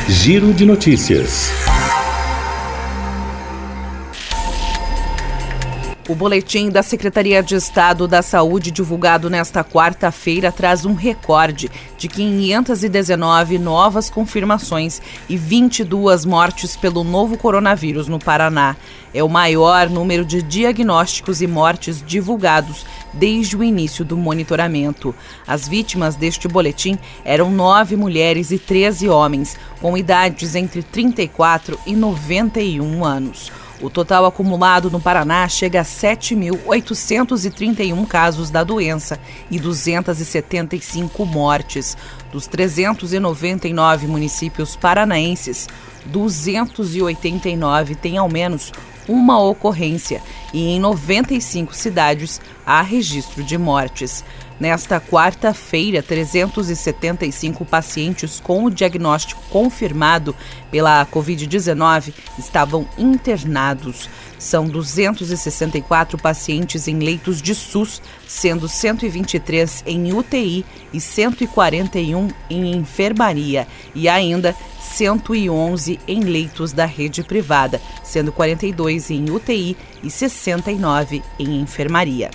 Giro de Notícias. O boletim da Secretaria de Estado da Saúde, divulgado nesta quarta-feira, traz um recorde de 519 novas confirmações e 22 mortes pelo novo coronavírus no Paraná. É o maior número de diagnósticos e mortes divulgados desde o início do monitoramento. As vítimas deste boletim eram 9 mulheres e 13 homens, com idades entre 34 e 91 anos. O total acumulado no Paraná chega a 7.831 casos da doença e 275 mortes. Dos 399 municípios paranaenses, 289 têm ao menos uma ocorrência e em 95 cidades há registro de mortes. Nesta quarta-feira, 375 pacientes com o diagnóstico confirmado pela Covid-19 estavam internados. São 264 pacientes em leitos de SUS, sendo 123 em UTI e 141 em enfermaria, e ainda 111 em leitos da rede privada, sendo 42 em UTI e 69 em enfermaria.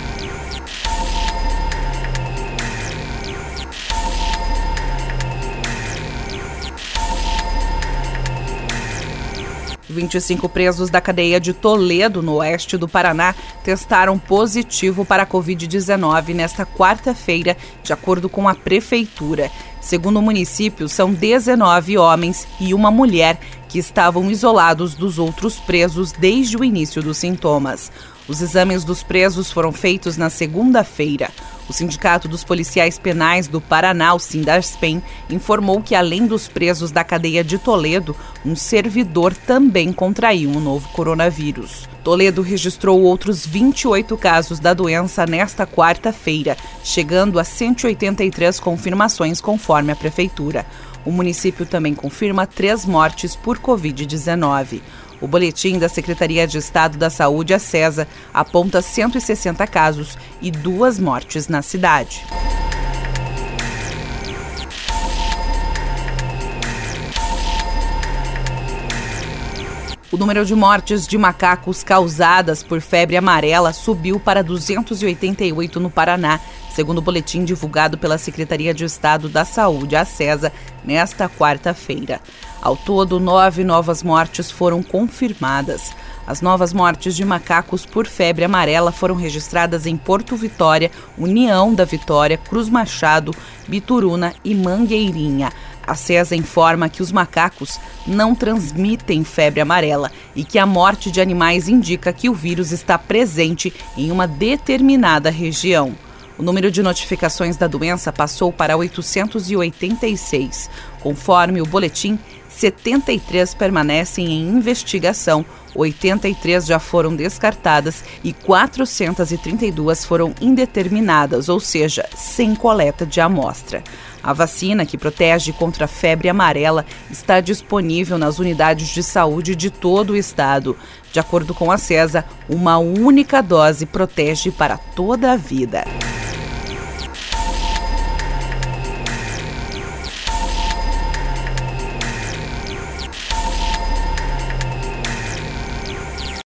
Os 25 presos da cadeia de Toledo, no oeste do Paraná, testaram positivo para a Covid-19 nesta quarta-feira, de acordo com a Prefeitura. Segundo o município, são 19 homens e uma mulher que estavam isolados dos outros presos desde o início dos sintomas. Os exames dos presos foram feitos na segunda-feira. O Sindicato dos Policiais Penais do Paraná, o Sindarspen, informou que, além dos presos da cadeia de Toledo, um servidor também contraiu o novo coronavírus. Toledo registrou outros 28 casos da doença nesta quarta-feira, chegando a 183 confirmações, conforme a Prefeitura. O município também confirma 3 mortes por Covid-19. O boletim da Secretaria de Estado da Saúde, a SESA, aponta 160 casos e 2 mortes na cidade. O número de mortes de macacos causadas por febre amarela subiu para 288 no Paraná, segundo o boletim divulgado pela Secretaria de Estado da Saúde, a SESA, nesta quarta-feira. Ao todo, 9 novas mortes foram confirmadas. As novas mortes de macacos por febre amarela foram registradas em Porto Vitória, União da Vitória, Cruz Machado, Bituruna e Mangueirinha. A SESA informa que os macacos não transmitem febre amarela e que a morte de animais indica que o vírus está presente em uma determinada região. O número de notificações da doença passou para 886. Conforme o boletim, 73 permanecem em investigação, 83 já foram descartadas e 432 foram indeterminadas, ou seja, sem coleta de amostra. A vacina, que protege contra a febre amarela, está disponível nas unidades de saúde de todo o estado. De acordo com a SESA, uma única dose protege para toda a vida.